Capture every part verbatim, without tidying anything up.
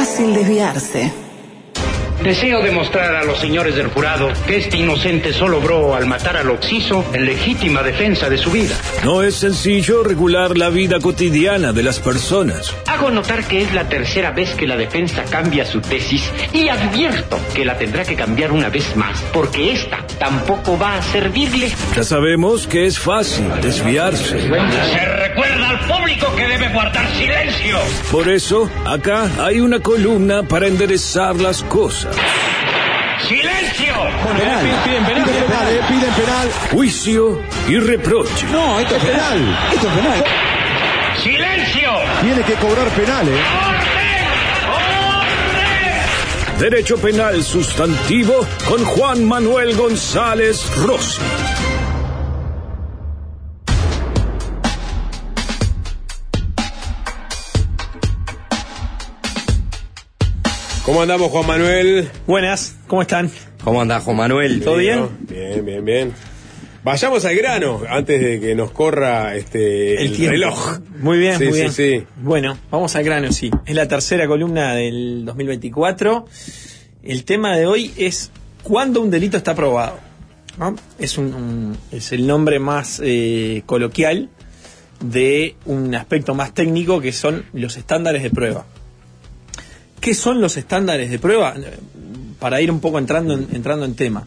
fácil desviarse. Deseo demostrar a los señores del jurado que este inocente solo obró al matar al occiso en legítima defensa de su vida. No es sencillo regular la vida cotidiana de las personas. Hago notar que es la tercera vez que la defensa cambia su tesis y advierto que la tendrá que cambiar una vez más, porque esta tampoco va a servirle. Ya sabemos que es fácil desviarse. Se recuerda al público que debe guardar silencio. Por eso, acá hay una columna para enderezar las cosas. ¡Silencio! Penal. Piden penal, piden penal, eh, piden penal. Juicio y reproche. No, esto es penal. Esto es penal. ¡Silencio! Tiene que cobrar penal, eh. ¡Orden! ¡Orden! Derecho penal sustantivo con Juan Manuel González Rossi. ¿Cómo andamos, Juan Manuel? Buenas, ¿cómo están? ¿Cómo andás, Juan Manuel? ¿Todo bien? Bien, bien, bien. Vayamos al grano antes de que nos corra este el, el reloj. Muy bien, sí, muy bien. Sí, sí. Bueno, vamos al grano, sí. Es la tercera columna del dos mil veinticuatro. El tema de hoy es ¿cuándo un delito está probado? ¿No? Es, un, un, es el nombre más eh, coloquial de un aspecto más técnico que son los estándares de prueba. ¿Qué son los estándares de prueba? Para ir un poco entrando en, entrando en tema.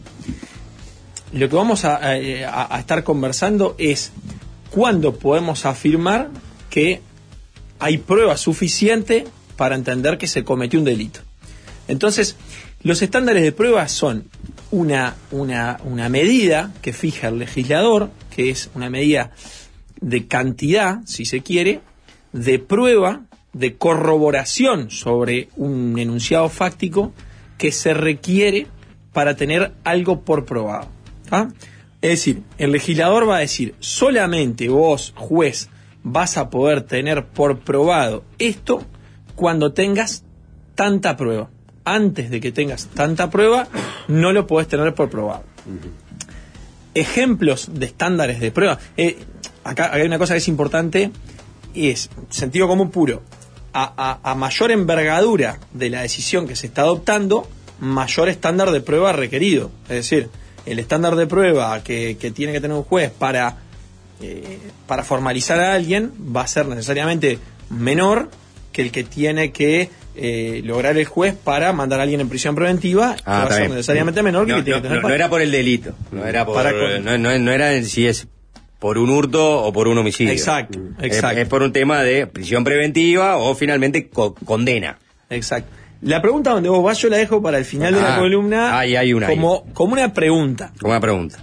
Lo que vamos a, a, a estar conversando es cuándo podemos afirmar que hay prueba suficiente para entender que se cometió un delito. Entonces, los estándares de prueba son una, una, una medida que fija el legislador, que es una medida de cantidad, si se quiere, de prueba, de corroboración sobre un enunciado fáctico que se requiere para tener algo por probado. ¿Ah? Es decir, el legislador va a decir, solamente vos, juez, vas a poder tener por probado esto cuando tengas tanta prueba. Antes de que tengas tanta prueba, no lo podés tener por probado. Uh-huh. Ejemplos de estándares de prueba. Eh, acá hay una cosa que es importante, es sentido común puro. A, a, a mayor envergadura de la decisión que se está adoptando, mayor estándar de prueba requerido. Es decir, el estándar de prueba que, que tiene que tener un juez para, eh, para formalizar a alguien va a ser necesariamente menor que el que tiene que eh, lograr el juez para mandar a alguien en prisión preventiva, ah, que va a ser necesariamente menor que no, el que tiene no, que tener no, no era por el delito, no era por, para, no, no, no era si es por un hurto o por un homicidio. Exacto, exacto. Es, es por un tema de prisión preventiva o finalmente co- condena. Exacto. La pregunta donde vos vas yo la dejo para el final ah, de la columna ahí hay una como, ahí. como una pregunta. Como una pregunta.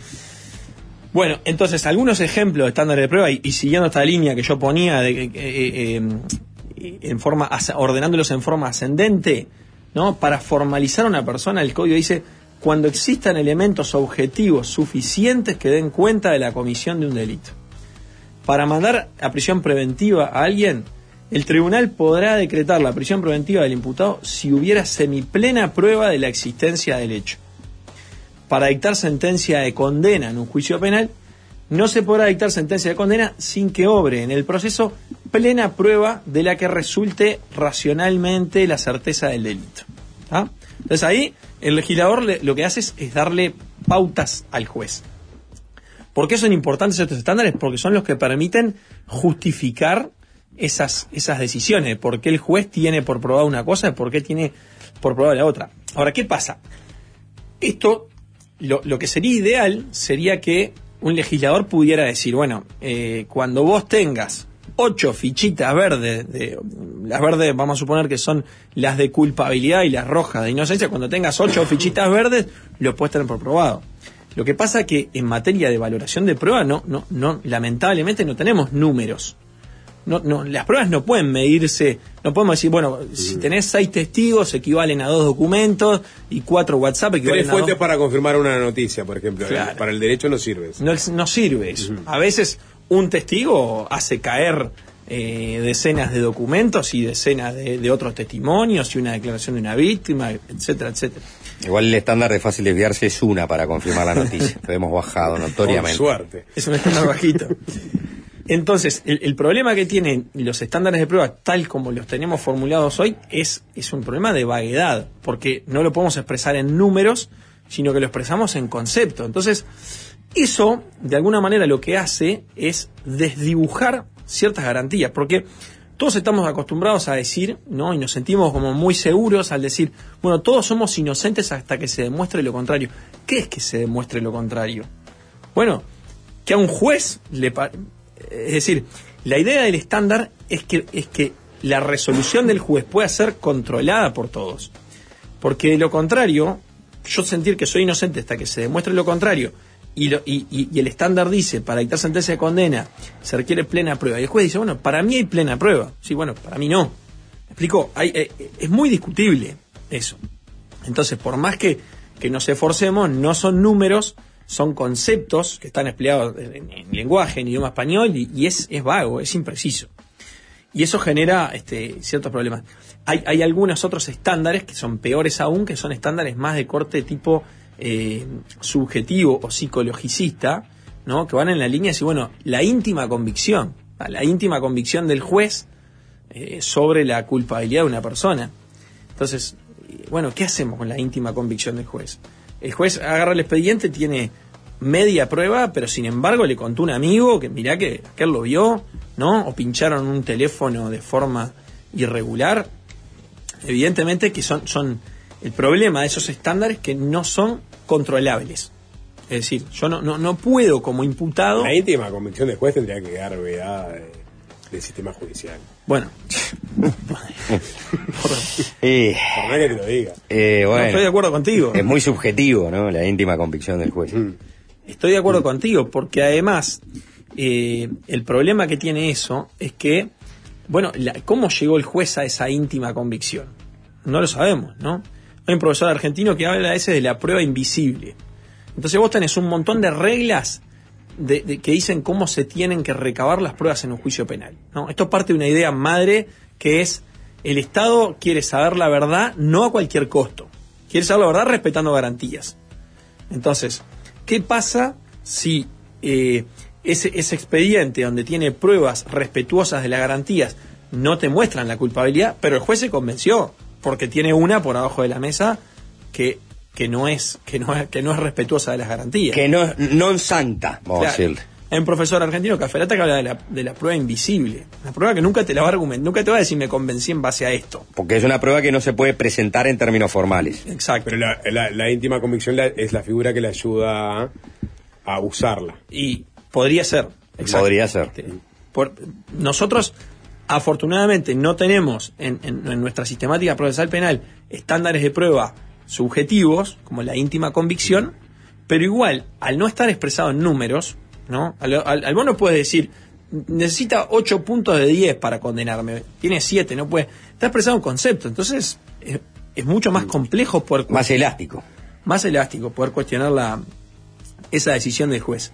Bueno, entonces, algunos ejemplos de estándares de prueba, y, y siguiendo esta línea que yo ponía, de, eh, eh, eh, en forma ordenándolos en forma ascendente, ¿no? Para formalizar a una persona, el código dice, cuando existan elementos objetivos suficientes que den cuenta de la comisión de un delito. Para mandar a prisión preventiva a alguien, el tribunal podrá decretar la prisión preventiva del imputado si hubiera semiplena prueba de la existencia del hecho. Para dictar sentencia de condena en un juicio penal, no se podrá dictar sentencia de condena sin que obre en el proceso plena prueba de la que resulte racionalmente la certeza del delito. ¿Ah? Entonces ahí el legislador le, lo que hace es, es darle pautas al juez. ¿Por qué son importantes estos estándares? Porque son los que permiten justificar esas, esas decisiones. ¿Por qué el juez tiene por probada una cosa y por qué tiene por probada la otra? Ahora, ¿qué pasa? Esto, lo, lo que sería ideal sería que un legislador pudiera decir, bueno, eh, cuando vos tengas ocho fichitas verdes, de, las verdes vamos a suponer que son las de culpabilidad y las rojas de inocencia, cuando tengas ocho fichitas verdes, lo puedes tener por probado. Lo que pasa es que en materia de valoración de prueba, no, no, no, lamentablemente no tenemos números. No, no, las pruebas no pueden medirse, no podemos decir, bueno, si tenés seis testigos equivalen a dos documentos y cuatro WhatsApp equivalen Tres a dos. fuentes para confirmar una noticia, por ejemplo. Claro. Para el derecho no sirve eso. No, no sirve eso. Uh-huh. A veces un testigo hace caer eh, decenas de documentos y decenas de, de otros testimonios y una declaración de una víctima, etcétera, etcétera. Igual el estándar de fácil desviarse es una para confirmar la noticia. Lo hemos bajado notoriamente. Con suerte. Es un estándar bajito. Entonces, el, el problema que tienen los estándares de prueba, tal como los tenemos formulados hoy, es, es un problema de vaguedad, porque no lo podemos expresar en números, sino que lo expresamos en concepto. Entonces, eso, de alguna manera, lo que hace es desdibujar ciertas garantías, porque todos estamos acostumbrados a decir, ¿no? Y nos sentimos como muy seguros al decir, bueno, todos somos inocentes hasta que se demuestre lo contrario. ¿Qué es que se demuestre lo contrario? Bueno, que a un juez le pa- es decir, la idea del estándar es que, es que la resolución del juez pueda ser controlada por todos. Porque de lo contrario, yo sentir que soy inocente hasta que se demuestre lo contrario, y, lo, y, y, y el estándar dice, para dictar sentencia de condena, se requiere plena prueba. Y el juez dice, bueno, para mí hay plena prueba. Sí, bueno, para mí no. ¿Me explico? Hay, eh, es muy discutible eso. Entonces, por más que, que nos esforcemos, no son números, son conceptos que están empleados en, en, en lenguaje, en idioma español, y, y es, es vago, es impreciso. Y eso genera este, ciertos problemas. Hay, hay algunos otros estándares que son peores aún, que son estándares más de corte tipo eh, subjetivo o psicologicista, ¿no? Que van en la línea de decir, bueno, la íntima convicción, la íntima convicción del juez eh, sobre la culpabilidad de una persona. Entonces, bueno, ¿qué hacemos con la íntima convicción del juez? El juez agarra el expediente, tiene media prueba, pero sin embargo le contó un amigo que mirá que aquel lo vio, ¿no? O pincharon un teléfono de forma irregular. Evidentemente que son, son el problema de esos estándares que no son controlables. Es decir, yo no, no, no puedo como imputado... La íntima convicción del juez tendría que quedar vedada de, del sistema judicial. Bueno. Eh, Por más que te lo diga. eh, bueno, No estoy de acuerdo contigo. Es muy subjetivo, ¿no? La íntima convicción del juez. Mm. Estoy de acuerdo contigo, porque además eh, el problema que tiene eso es que, bueno, la, ¿cómo llegó el juez a esa íntima convicción? No lo sabemos, ¿no? Hay un profesor argentino que habla a veces de la prueba invisible. Entonces vos tenés un montón de reglas de, de, que dicen cómo se tienen que recabar las pruebas en un juicio penal, ¿no? Esto parte de una idea madre que es: el Estado quiere saber la verdad no a cualquier costo. Quiere saber la verdad respetando garantías. Entonces, ¿qué pasa si eh, ese, ese expediente donde tiene pruebas respetuosas de las garantías no te muestran la culpabilidad, pero el juez se convenció porque tiene una por abajo de la mesa que, que, no, es, que, no, es, que no es respetuosa de las garantías? Que no non santa, vamos Claro. a decirle. Hay un profesor argentino, Caferata, que habla de la, de la prueba invisible. Una prueba que nunca te la va a argumentar, nunca te va a decir me convencí en base a esto. Porque es una prueba que no se puede presentar en términos formales. Exacto. Pero la, la, la íntima convicción la, es la figura que le ayuda a, a usarla. Y podría ser. Exacto. Podría ser. Este, por, nosotros, afortunadamente, no tenemos en, en, en nuestra sistemática procesal penal estándares de prueba subjetivos, como la íntima convicción, pero igual, al no estar expresado en números, ¿no? Al, al, al vos no puedes decir, necesita ocho puntos de diez para condenarme, tiene siete, no puede. Está expresado en concepto, entonces es, es mucho más complejo poder. Más elástico. Más elástico poder cuestionar la, esa decisión del juez.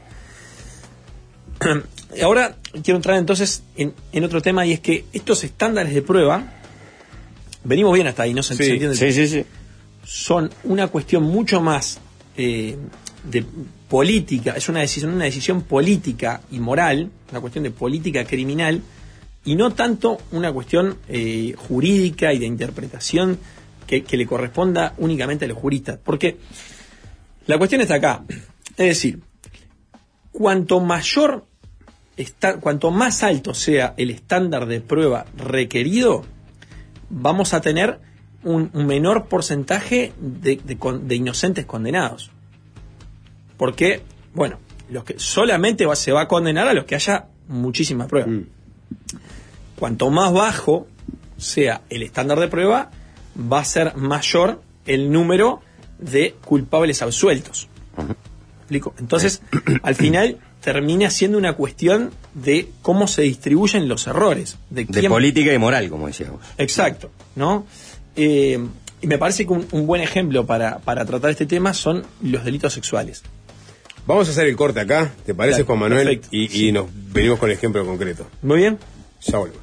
Ahora quiero entrar entonces en, en otro tema, y es que estos estándares de prueba, venimos bien hasta ahí, ¿no? ¿Se, Sí, se entiende? Sí, sí, sí. Son una cuestión mucho más eh, de política, es una decisión, una decisión política y moral, una cuestión de política criminal, y no tanto una cuestión eh, jurídica y de interpretación que, que le corresponda únicamente a los juristas. Porque la cuestión está acá. Es decir, cuanto mayor está, cuanto más alto sea el estándar de prueba requerido, vamos a tener un, un menor porcentaje de, de, de inocentes condenados. Porque, bueno, los que solamente va, se va a condenar a los que haya muchísimas pruebas. Mm. Cuanto más bajo sea el estándar de prueba, va a ser mayor el número de culpables absueltos. Uh-huh. ¿Explico? Entonces, al final termina siendo una cuestión de cómo se distribuyen los errores. De, de quién... política y moral, como decíamos. Exacto, ¿no? Eh, y me parece que un, un buen ejemplo para, para tratar este tema son los delitos sexuales. Vamos a hacer el corte acá, ¿te parece, Dale, Juan Manuel? perfecto. Y, Sí. y nos venimos con el ejemplo concreto. Muy bien. Ya volvemos.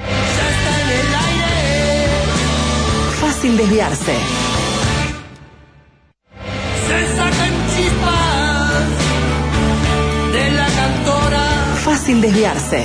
Fácil desviarse. Se sacan chispas de la cantora. Fácil Fácil desviarse.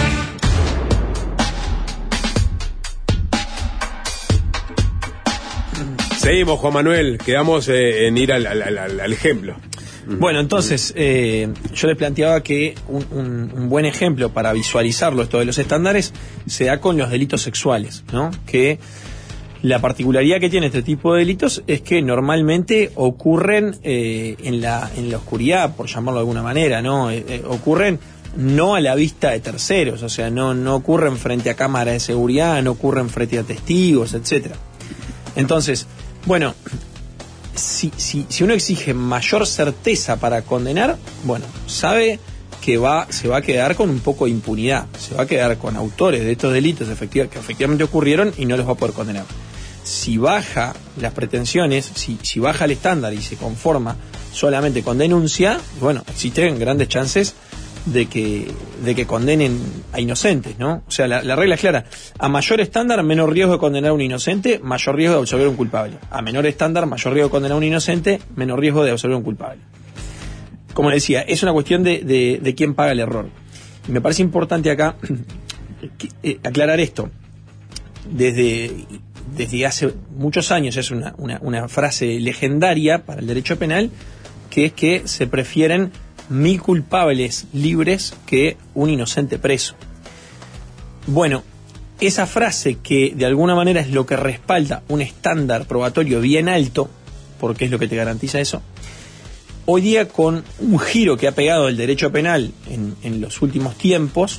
Seguimos, Juan Manuel, quedamos eh, en ir al, al, al, al ejemplo. Bueno, entonces, eh, yo les planteaba que un, un, un buen ejemplo para visualizarlo, esto de los estándares, se da con los delitos sexuales, ¿no? Que la particularidad que tiene este tipo de delitos es que normalmente ocurren eh, en la en la oscuridad, por llamarlo de alguna manera, ¿no? Eh, eh, ocurren no a la vista de terceros, o sea, no, no ocurren frente a cámaras de seguridad, no ocurren frente a testigos, etcétera. Entonces, bueno, si, si, si uno exige mayor certeza para condenar, bueno, sabe que va, se va a quedar con un poco de impunidad, se va a quedar con autores de estos delitos efectiva, que efectivamente ocurrieron y no los va a poder condenar. Si baja las pretensiones, si, si baja el estándar y se conforma solamente con denuncia, bueno, existen grandes chances de que de que condenen a inocentes, ¿no? O sea, la, la regla es clara. A mayor estándar, menor riesgo de condenar a un inocente, mayor riesgo de absolver a un culpable. A menor estándar, mayor riesgo de condenar a un inocente, menor riesgo de absolver a un culpable. Como les decía, es una cuestión de, de, de quién paga el error. Y me parece importante acá que, eh, aclarar esto. Desde, desde hace muchos años es una, una, una frase legendaria para el derecho penal, que es que se prefieren mil culpables libres que un inocente preso. Bueno, esa frase, que de alguna manera es lo que respalda un estándar probatorio bien alto, porque es lo que te garantiza eso, hoy día, con un giro que ha pegado el derecho penal en, en los últimos tiempos,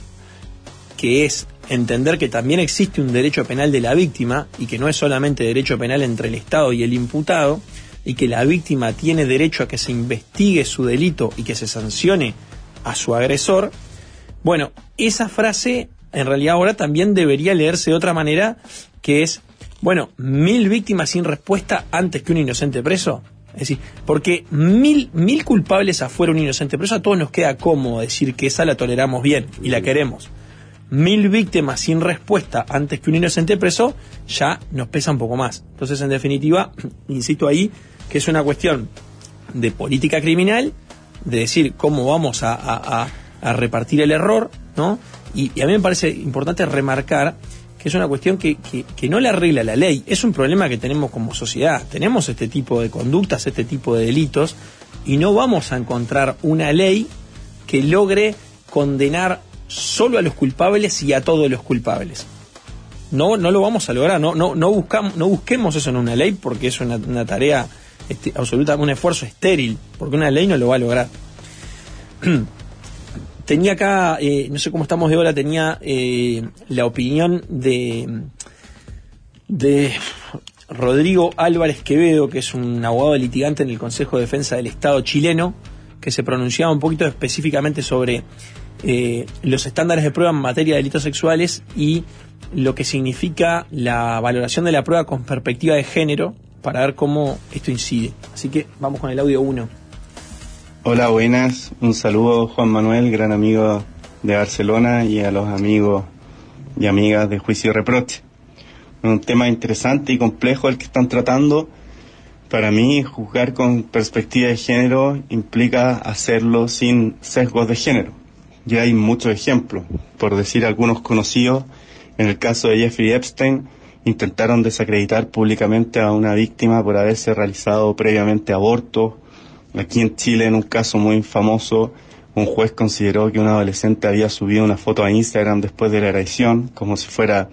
que es entender que también existe un derecho penal de la víctima y que no es solamente derecho penal entre el Estado y el imputado, y que la víctima tiene derecho a que se investigue su delito y que se sancione a su agresor. Bueno, esa frase en realidad ahora también debería leerse de otra manera, que es, bueno, mil víctimas sin respuesta antes que un inocente preso. Es decir, porque mil, mil culpables afuera, un inocente preso, a todos nos queda cómodo decir que esa la toleramos bien y la queremos. Mil víctimas sin respuesta antes que un inocente preso ya nos pesa un poco más. Entonces, en definitiva, insisto ahí, que es una cuestión de política criminal, de decir cómo vamos a, a, a, a repartir el error, ¿no? Y, y a mí me parece importante remarcar que es una cuestión que, que, que no le arregla la ley, es un problema que tenemos como sociedad. Tenemos este tipo de conductas, este tipo de delitos, y no vamos a encontrar una ley que logre condenar solo a los culpables y a todos los culpables. No, no lo vamos a lograr, no, no, no buscamos, no busquemos eso en una ley, porque es una, una tarea Este, absoluta, un esfuerzo estéril, porque una ley no lo va a lograr. Tenía acá, eh, no sé cómo estamos de hora, tenía eh, la opinión de de Rodrigo Álvarez Quevedo, que es un abogado litigante en el Consejo de Defensa del Estado chileno, que se pronunciaba un poquito específicamente sobre eh, los estándares de prueba en materia de delitos sexuales y lo que significa la valoración de la prueba con perspectiva de género, para ver cómo esto incide. Así que vamos con el audio uno. Hola, buenas. Un saludo, Juan Manuel, gran amigo de Barcelona, y a los amigos y amigas de Juicio y Reproche. Un tema interesante y complejo el que están tratando. Para mí, juzgar con perspectiva de género implica hacerlo sin sesgos de género. Ya hay muchos ejemplos. Por decir algunos conocidos, en el caso de Jeffrey Epstein, intentaron desacreditar públicamente a una víctima por haberse realizado previamente abortos. Aquí en Chile, en un caso muy famoso, un juez consideró que un adolescente había subido una foto a Instagram después de la agresión, como si fuera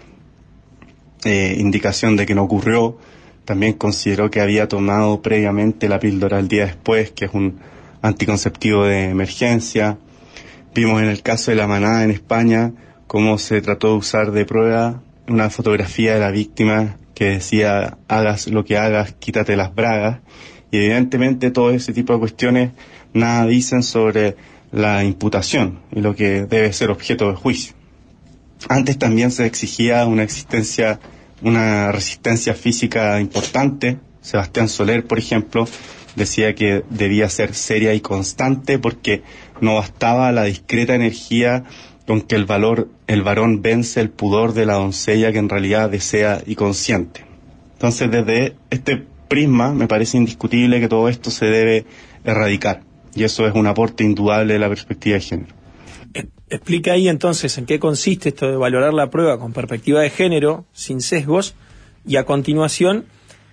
eh, indicación de que no ocurrió. También consideró que había tomado previamente la píldora el día después, que es un anticonceptivo de emergencia. Vimos en el caso de La Manada en España cómo se trató de usar de prueba una fotografía de la víctima que decía: hagas lo que hagas, quítate las bragas. Y evidentemente todo ese tipo de cuestiones nada dicen sobre la imputación y lo que debe ser objeto de juicio. Antes también se exigía una existencia, una resistencia física importante. Sebastián Soler, por ejemplo, decía que debía ser seria y constante, porque no bastaba la discreta energía con que el valor, el varón vence el pudor de la doncella que en realidad desea y consiente. Entonces, desde este prisma, me parece indiscutible que todo esto se debe erradicar, y eso es un aporte indudable de la perspectiva de género. explica ahí entonces en qué consiste esto de valorar la prueba con perspectiva de género, sin sesgos, y a continuación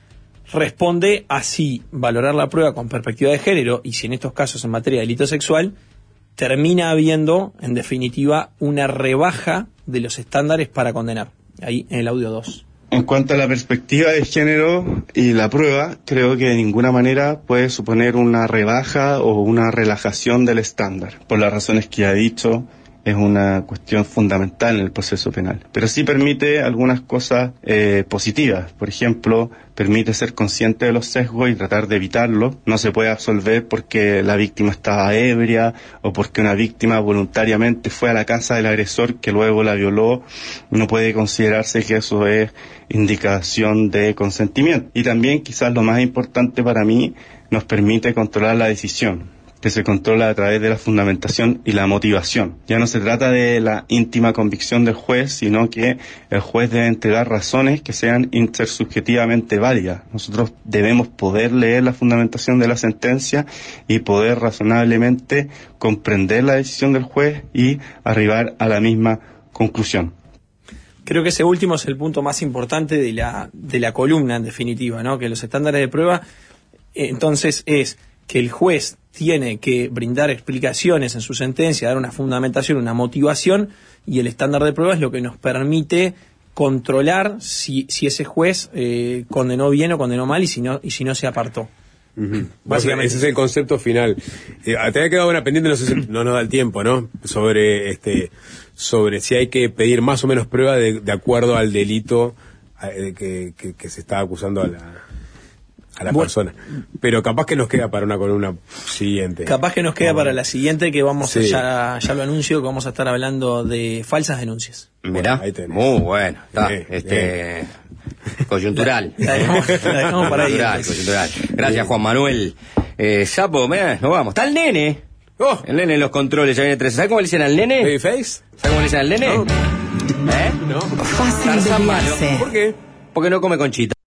responde a si valorar la prueba con perspectiva de género, y si en estos casos en materia de delito sexual, termina habiendo, en definitiva, una rebaja de los estándares para condenar. Ahí en el audio dos. En cuanto a la perspectiva de género y la prueba, creo que de ninguna manera puede suponer una rebaja o una relajación del estándar, por las razones que ya he dicho. Es una cuestión fundamental en el proceso penal. Pero sí permite algunas cosas eh, positivas. Por ejemplo, permite ser consciente de los sesgos y tratar de evitarlos. No se puede absolver porque la víctima estaba ebria o porque una víctima voluntariamente fue a la casa del agresor que luego la violó. No puede considerarse que eso es indicación de consentimiento. Y también, quizás lo más importante para mí, nos permite controlar la decisión, que se controla a través de la fundamentación y la motivación. Ya no se trata de la íntima convicción del juez, sino que el juez debe entregar razones que sean intersubjetivamente válidas. Nosotros debemos poder leer la fundamentación de la sentencia y poder razonablemente comprender la decisión del juez y arribar a la misma conclusión. Creo que ese último es el punto más importante de la, de la columna, en definitiva, ¿no? Que los estándares de prueba, eh, entonces, es que el juez tiene que brindar explicaciones en su sentencia, dar una fundamentación, una motivación, y el estándar de prueba es lo que nos permite controlar si, si ese juez eh, condenó bien o condenó mal y si no, y si no se apartó. Uh-huh. Básicamente ese es el concepto final. Eh, te había quedado una pendiente, no sé si no nos da el tiempo, ¿no? Sobre este, sobre si hay que pedir más o menos prueba de, de acuerdo al delito eh, que, que, que se está acusando a la a la bueno, persona. Pero capaz que nos queda para una columna siguiente. Capaz que nos queda para la siguiente, que vamos sí. a, ya, ya lo anuncio, que vamos a estar hablando de falsas denuncias. Mirá, bueno, muy bueno. Está, bien, este, bien. Coyuntural. La dejamos, la dejamos para coyuntural, ahí. Coyuntural. Gracias, Juan Manuel. Eh, Sapo, mirá, nos vamos. Está el nene. Oh. El nene en los controles, ya viene tres. ¿Sabes cómo le dicen al nene? ¿Babyface? ¿Sabes cómo le dicen al nene? No. ¿Eh? No. Fácil desviarse. ¿Por qué? Porque no come conchita.